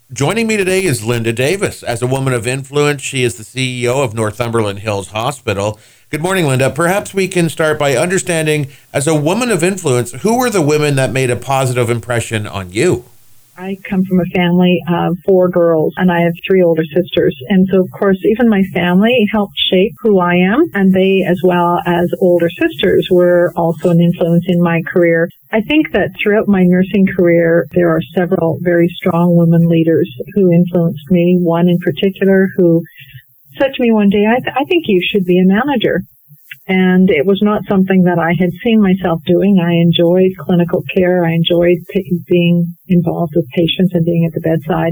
Joining me today is Linda Davis. As a woman of influence, she is the CEO of Northumberland Hills Hospital. Good morning, Linda. Perhaps we can start by understanding, as a woman of influence, who were the women that made a positive impression on you? I come from a family of four girls, and I have three older sisters. And so, of course, even my family helped shape who I am, and they, as well as older sisters, were also an influence in my career. I think that throughout my nursing career, there are several very strong women leaders who influenced me. One in particular who said to me one day, I think you should be a manager. And it was not something that I had seen myself doing. I enjoyed clinical care. I enjoyed being involved with patients and being at the bedside.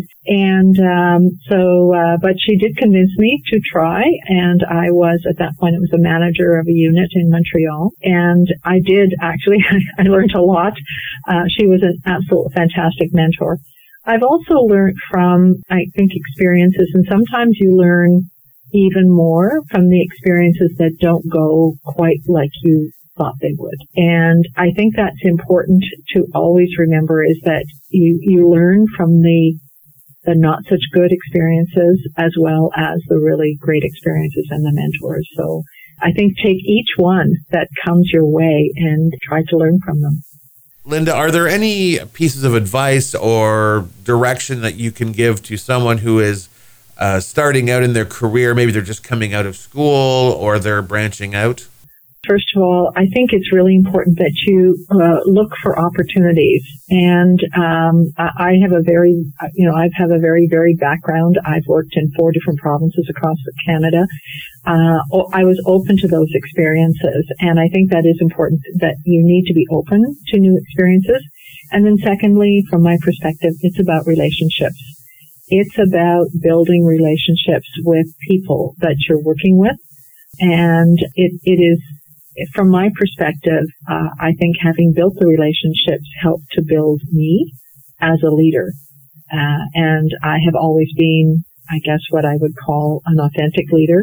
But she did convince me to try. And I was, at that point, it was a manager of a unit in Montreal. And I did actually, I learned a lot. She was an absolute fantastic mentor. I've also learned from, I think, experiences, and sometimes you learn even more from the experiences that don't go quite like you thought they would. And I think that's important to always remember, is that you learn from the not such good experiences as well as the really great experiences and the mentors. So I think take each one that comes your way and try to learn from them. Linda, are there any pieces of advice or direction that you can give to someone who is starting out in their career? Maybe they're just coming out of school or they're branching out. First of all, I think it's really important that you look for opportunities. And I have a very varied background. I've worked in 4 different provinces across Canada. I was open to those experiences, and I think that is important, that you need to be open to new experiences. And then secondly, from my perspective, it's about relationships. It's about building relationships with people that you're working with. And it is, from my perspective, I think having built the relationships helped to build me as a leader. And I have always been, I guess, what I would call an authentic leader,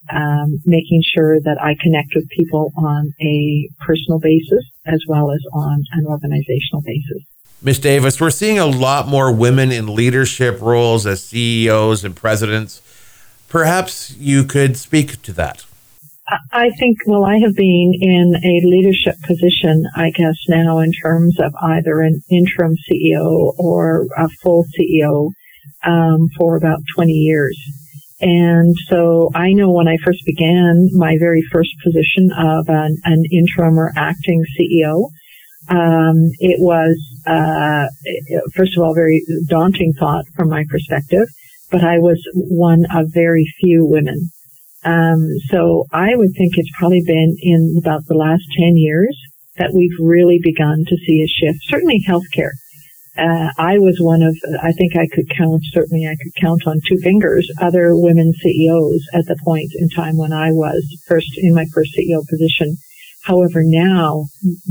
making sure that I connect with people on a personal basis as well as on an organizational basis. Ms. Davis, we're seeing a lot more women in leadership roles as CEOs and presidents. Perhaps you could speak to that. I think, I have been in a leadership position, I guess, now in terms of either an interim CEO or a full CEO for about 20 years. And so I know when I first began my very first position of an interim or acting CEO, it was, first of all, very daunting thought from my perspective, but I was one of very few women. So I would think it's probably been in about the last 10 years that we've really begun to see a shift. Certainly healthcare. I was one of, I think I could count on 2 fingers other women CEOs at the point in time when I was in my first CEO position. However, now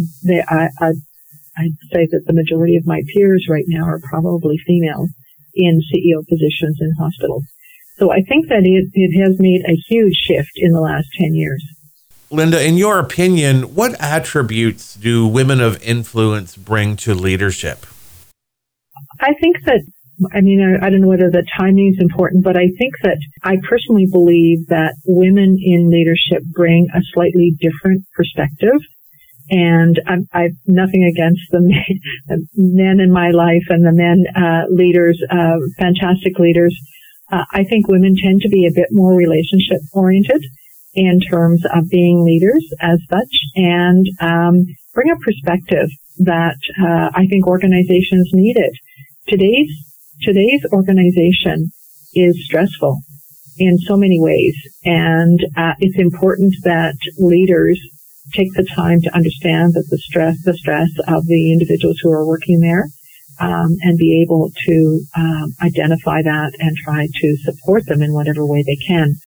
I'd say that the majority of my peers right now are probably female in CEO positions in hospitals. So I think that it has made a huge shift in the last 10 years. Linda, in your opinion, what attributes do women of influence bring to leadership? I think that, I don't know whether the timing is important, but I think that I personally believe that women in leadership bring a slightly different perspective. And I've nothing against the men in my life and the men leaders, fantastic leaders. I think women tend to be a bit more relationship oriented in terms of being leaders as such, and bring a perspective that I think organizations need it. Today's organization is stressful in so many ways, and it's important that leaders take the time to understand that the stress of the individuals who are working there, and be able to identify that and try to support them in whatever way they can.